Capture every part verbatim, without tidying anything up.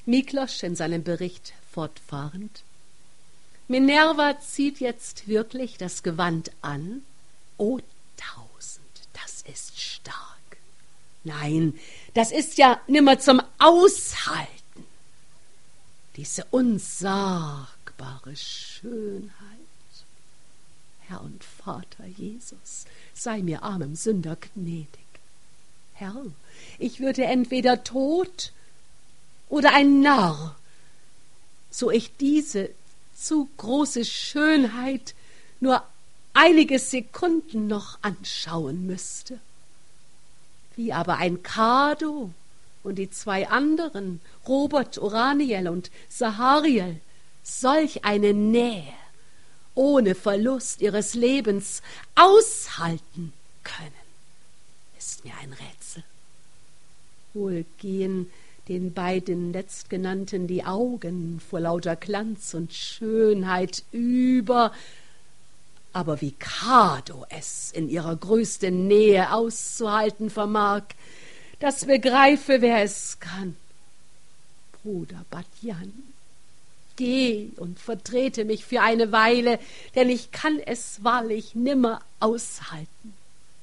Miklos in seinem Bericht fortfahrend: Minerva zieht jetzt wirklich das Gewand an? O tausend, das ist stark. Nein, das ist ja nimmer zum Aushalten. Diese unsagbare Schönheit. Herr und Vater Jesus, sei mir armem Sünder gnädig. Herr, ich würde entweder tot oder ein Narr, so ich diese zu große Schönheit nur einige Sekunden noch anschauen müsste. Wie aber ein Kado und die zwei anderen, Robert, Oraniel und Sahariel, solch eine Nähe ohne Verlust ihres Lebens aushalten können, ist mir ein Rätsel. Wohl gehen den beiden Letztgenannten die Augen vor lauter Glanz und Schönheit über, aber wie Kado es in ihrer größten Nähe auszuhalten vermag, das begreife, wer es kann. Bruder Badjan, geh und vertrete mich für eine Weile, denn ich kann es wahrlich nimmer aushalten.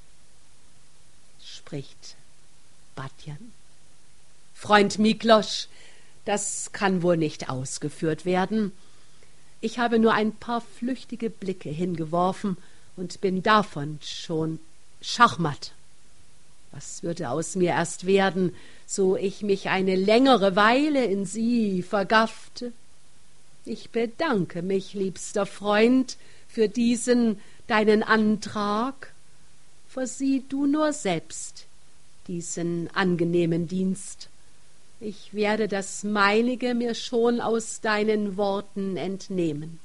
Spricht Badjan: Freund Miklos, das kann wohl nicht ausgeführt werden. Ich habe nur ein paar flüchtige Blicke hingeworfen und bin davon schon schachmatt. Was würde aus mir erst werden, so ich mich eine längere Weile in sie vergaffte? Ich bedanke mich, liebster Freund, für diesen deinen Antrag. Versieh du nur selbst diesen angenehmen Dienst. Ich werde das meinige mir schon aus deinen Worten entnehmen.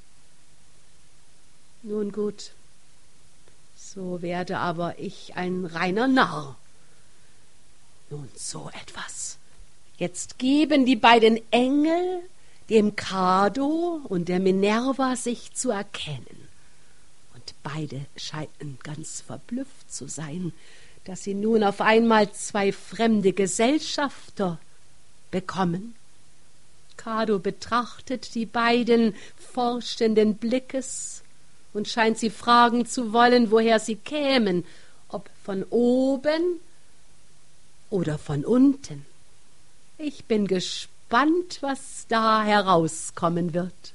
Nun gut, so werde aber ich ein reiner Narr. Nun so etwas. Jetzt geben die beiden Engel dem Kado und der Minerva sich zu erkennen. Und beide scheinen ganz verblüfft zu sein, dass sie nun auf einmal zwei fremde Gesellschafter bekommen. Kado betrachtet die beiden forschenden Blickes und scheint sie fragen zu wollen, woher sie kämen, ob von oben oder von unten. Ich bin gespannt, was da herauskommen wird.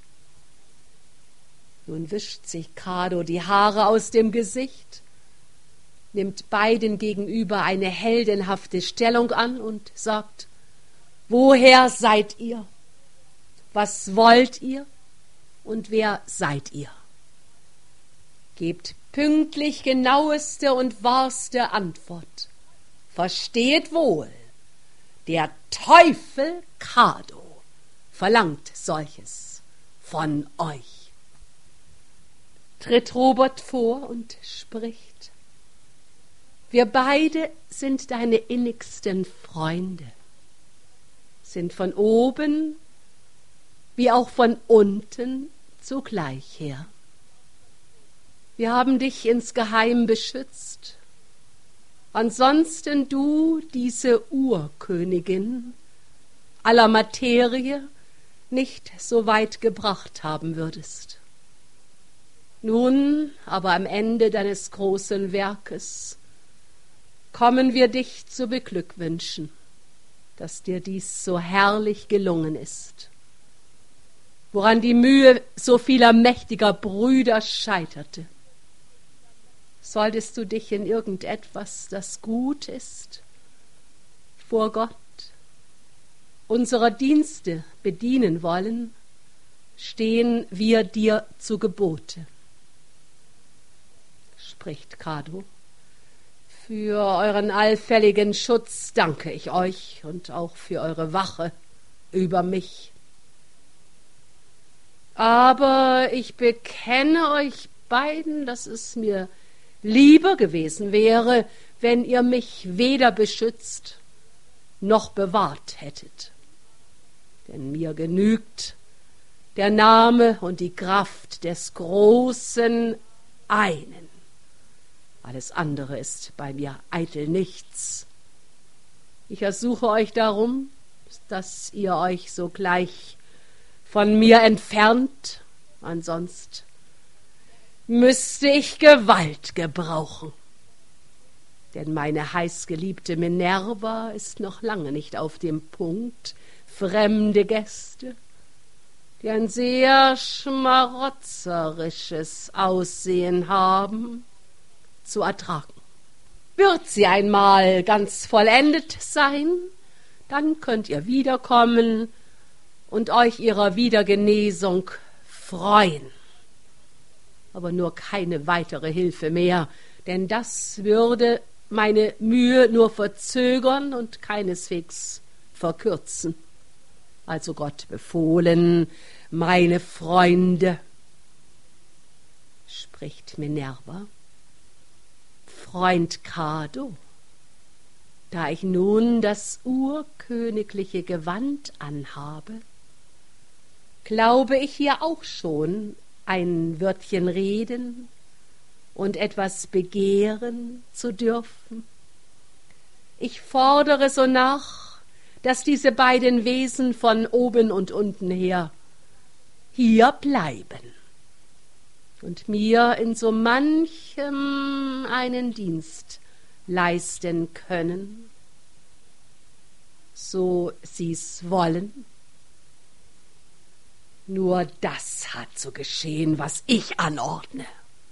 Nun wischt sich Kado die Haare aus dem Gesicht, nimmt beiden gegenüber eine heldenhafte Stellung an und sagt: Woher seid ihr? Was wollt ihr? Und wer seid ihr? Gebt pünktlich genaueste und wahrste Antwort. Verstehet wohl, der Teufel Kado verlangt solches von euch. Tritt Robert vor und spricht: Wir beide sind deine innigsten Freunde, sind von oben wie auch von unten zugleich her. Wir haben dich insgeheim beschützt. Ansonsten du, diese Urkönigin aller Materie, nicht so weit gebracht haben würdest. Nun aber am Ende deines großen Werkes kommen wir dich zu beglückwünschen, dass dir dies so herrlich gelungen ist, woran die Mühe so vieler mächtiger Brüder scheiterte. Solltest du dich in irgendetwas, das gut ist, vor Gott unserer Dienste bedienen wollen, stehen wir dir zu Gebote. Spricht Kado: Für euren allfälligen Schutz danke ich euch und auch für eure Wache über mich. Aber ich bekenne euch beiden, dass es mir lieber gewesen wäre, wenn ihr mich weder beschützt noch bewahrt hättet. Denn mir genügt der Name und die Kraft des großen Einen. Alles andere ist bei mir eitel nichts. Ich ersuche euch darum, dass ihr euch sogleich von mir entfernt, ansonst müsste ich Gewalt gebrauchen. Denn meine heißgeliebte Minerva ist noch lange nicht auf dem Punkt, fremde Gäste, die ein sehr schmarotzerisches Aussehen haben, zu ertragen. Wird sie einmal ganz vollendet sein, dann könnt ihr wiederkommen und euch ihrer Wiedergenesung freuen. Aber nur keine weitere Hilfe mehr, denn das würde meine Mühe nur verzögern und keineswegs verkürzen. Also Gott befohlen, meine Freunde, spricht Minerva, Freund Kado, da ich nun das urkönigliche Gewand anhabe, glaube ich hier auch schon ein Wörtchen reden und etwas begehren zu dürfen. Ich fordere so nach, dass diese beiden Wesen von oben und unten her hier bleiben und mir in so manchem einen Dienst leisten können, so sie's wollen. Nur das hat zu geschehen, was ich anordne.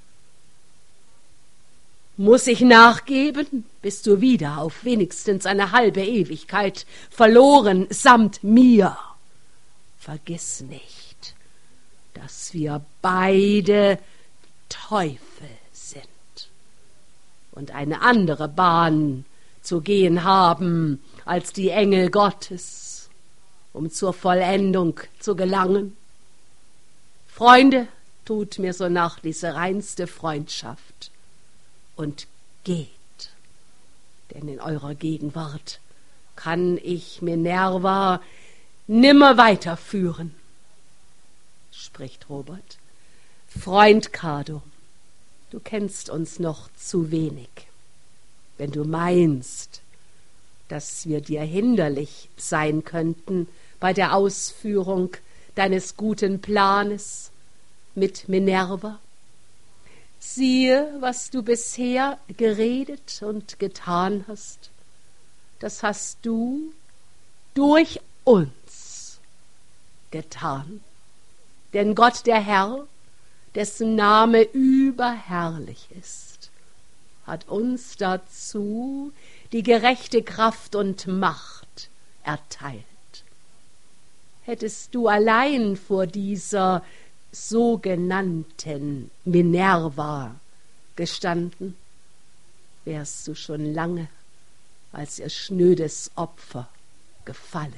Muss ich nachgeben, bist du wieder auf wenigstens eine halbe Ewigkeit verloren samt mir. Vergiss nicht, dass wir beide Teufel sind und eine andere Bahn zu gehen haben als die Engel Gottes, um zur Vollendung zu gelangen. Freunde, tut mir so nach diese reinste Freundschaft und geht, denn in eurer Gegenwart kann ich Minerva nimmer weiterführen, spricht Robert. Freund Kado, du kennst uns noch zu wenig, wenn du meinst, dass wir dir hinderlich sein könnten bei der Ausführung deines guten Planes mit Minerva. Siehe, was du bisher geredet und getan hast, das hast du durch uns getan. Denn Gott der Herr, dessen Name überherrlich ist, hat uns dazu die gerechte Kraft und Macht erteilt. Hättest du allein vor dieser sogenannten Minerva gestanden, wärst du schon lange als ihr schnödes Opfer gefallen.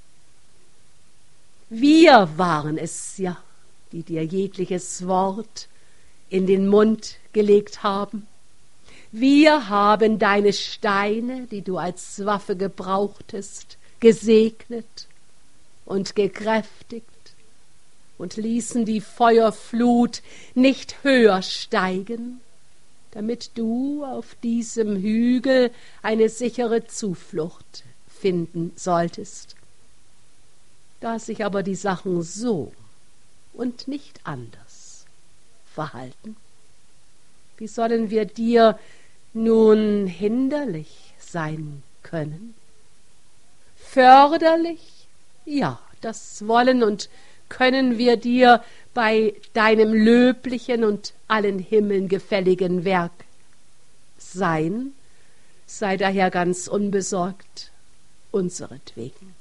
Wir waren es ja, die dir jegliches Wort in den Mund gelegt haben. Wir haben deine Steine, die du als Waffe gebrauchtest, gesegnet und gekräftigt und ließen die Feuerflut nicht höher steigen, damit du auf diesem Hügel eine sichere Zuflucht finden solltest. Da sich aber die Sachen so und nicht anders verhalten, wie sollen wir dir nun hinderlich sein können? Förderlich? Ja, das wollen und können wir dir bei deinem löblichen und allen Himmeln gefälligen Werk sein. Sei daher ganz unbesorgt unseretwegen.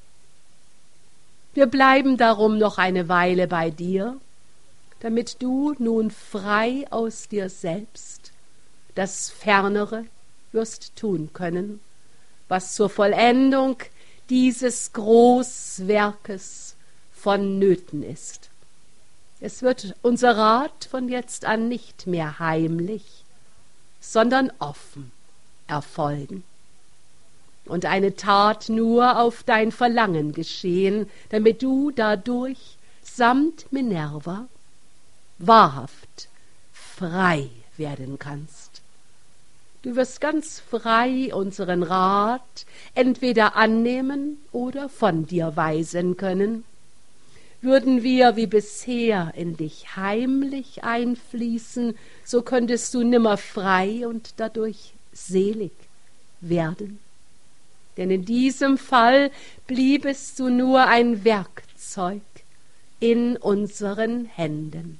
Wir bleiben darum noch eine Weile bei dir, damit du nun frei aus dir selbst das Fernere wirst tun können, was zur Vollendung dieses Großwerkes vonnöten ist. Es wird unser Rat von jetzt an nicht mehr heimlich, sondern offen erfolgen und eine Tat nur auf dein Verlangen geschehen, damit du dadurch samt Du wirst ganz frei unseren Rat entweder annehmen oder von dir weisen können. Würden wir wie bisher in dich heimlich einfließen, so könntest du nimmer frei und dadurch selig werden. Denn in diesem Fall bliebest du nur ein Werkzeug in unseren Händen.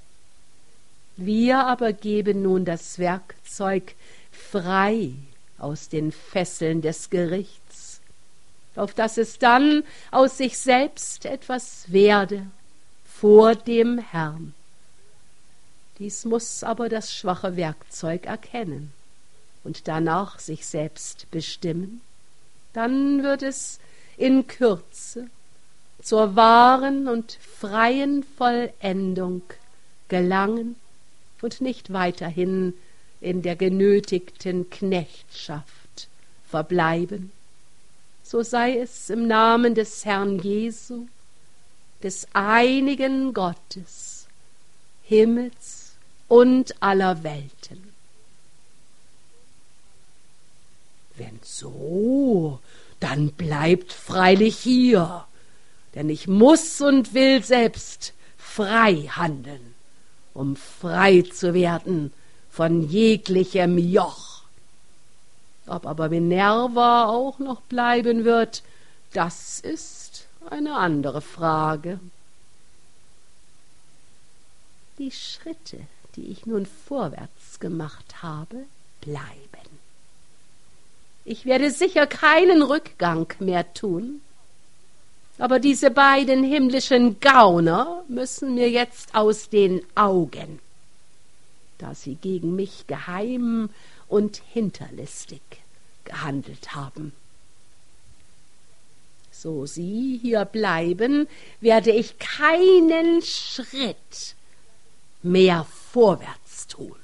Wir aber geben nun das Werkzeug frei aus den Fesseln des Gerichts, auf dass es dann aus sich selbst etwas werde vor dem Herrn. Dies muß aber das schwache Werkzeug erkennen und danach sich selbst bestimmen. Dann wird es in Kürze zur wahren und freien Vollendung gelangen und nicht weiterhin in der genötigten Knechtschaft verbleiben. So sei es im Namen des Herrn Jesu, des einigen Gottes, Himmels und aller Welten. Wenn so, dann bleibt freilich hier, denn ich muß und will selbst frei handeln, um frei zu werden von jeglichem Joch. Ob aber Minerva auch noch bleiben wird, das ist eine andere Frage. Die Schritte, die ich nun vorwärts gemacht habe, bleiben. Ich werde sicher keinen Rückgang mehr tun, aber diese beiden himmlischen Gauner müssen mir jetzt aus den Augen, da sie gegen mich geheim und hinterlistig gehandelt haben. So sie hier bleiben, werde ich keinen Schritt mehr vorwärts tun.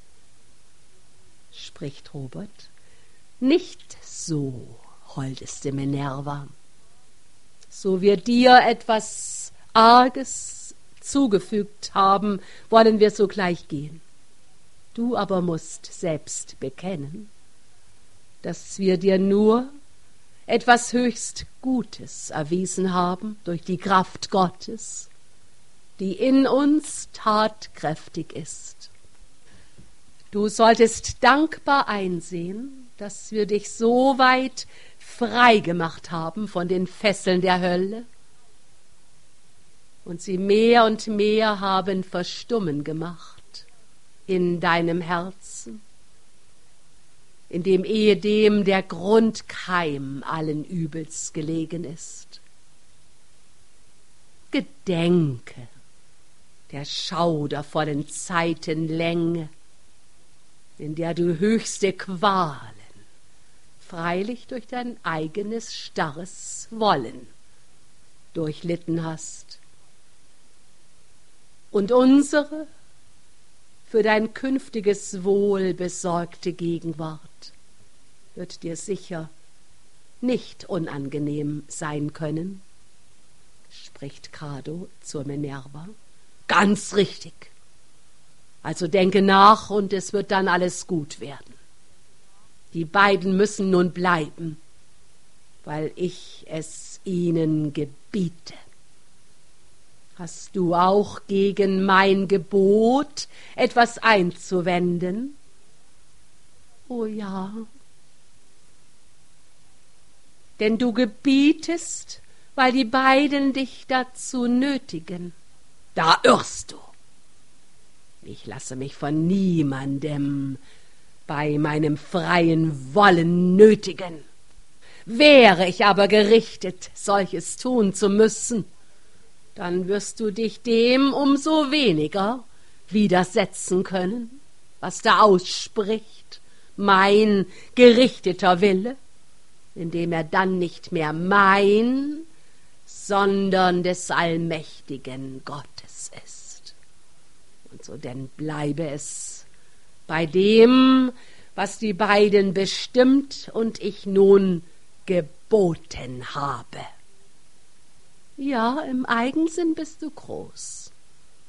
Spricht Robert. Nicht so, holdeste Minerva. So wir dir etwas Arges zugefügt haben, wollen wir sogleich gehen. Du aber musst selbst bekennen, dass wir dir nur etwas höchst Gutes erwiesen haben durch die Kraft Gottes, die in uns tatkräftig ist. Du solltest dankbar einsehen, dass wir dich so weit frei gemacht haben von den Fesseln der Hölle und sie mehr und mehr haben verstummen gemacht in deinem Herzen, in dem ehedem der Grundkeim allen Übels gelegen ist. Gedenke der schaudervollen Zeitenlänge, in der du höchste Qualen, freilich durch dein eigenes starres Wollen, durchlitten hast. Und unsere für dein künftiges Wohl besorgte Gegenwart wird dir sicher nicht unangenehm sein können, spricht Crado zur Minerva. Ganz richtig. Also denke nach, und es wird dann alles gut werden. Die beiden müssen nun bleiben, weil ich es ihnen gebiete. Hast du auch gegen mein Gebot etwas einzuwenden? Oh ja. Denn du gebietest, weil die beiden dich dazu nötigen. Da irrst du. Ich lasse mich von niemandem bei meinem freien Wollen nötigen. Wäre ich aber gerichtet, solches tun zu müssen, dann wirst du dich dem umso weniger widersetzen können, was da ausspricht, mein gerichteter Wille, indem er dann nicht mehr mein, sondern des allmächtigen Gottes ist. Und so denn bleibe es bei dem, was die beiden bestimmt und ich nun geboten habe. Ja, im Eigensinn bist du groß.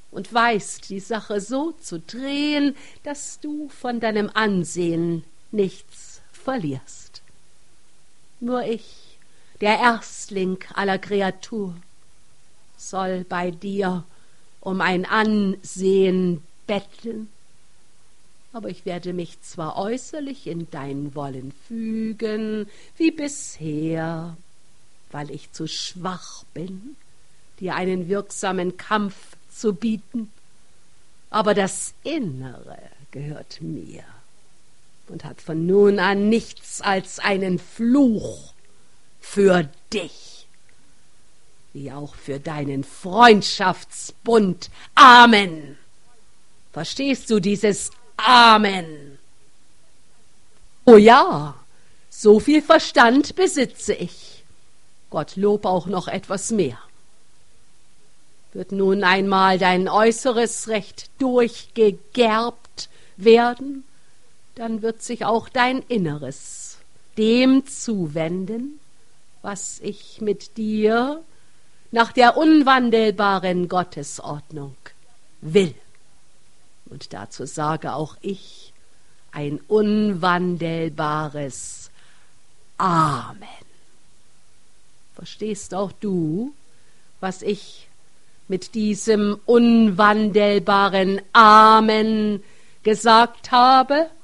und weißt, die Sache so zu drehen, dass du von deinem Ansehen nichts verlierst. Nur ich, der Erstling aller Kreatur, soll bei dir um ein Ansehen betteln, aber ich werde mich zwar äußerlich in dein Wollen fügen, wie bisher, weil ich zu schwach bin, dir einen wirksamen Kampf zu bieten, aber das Innere gehört mir und hat von nun an nichts als einen Fluch für dich, wie auch für deinen Freundschaftsbund. Amen. Verstehst du dieses Amen? Oh ja, so viel Verstand besitze ich. Gottlob auch noch etwas mehr. Wird nun einmal dein Äußeres recht durchgegerbt werden, dann wird sich auch dein Inneres dem zuwenden, was ich mit dir nach der unwandelbaren Gottesordnung will. Und dazu sage auch ich ein unwandelbares Amen. Verstehst auch du, was ich mit diesem unwandelbaren Amen gesagt habe?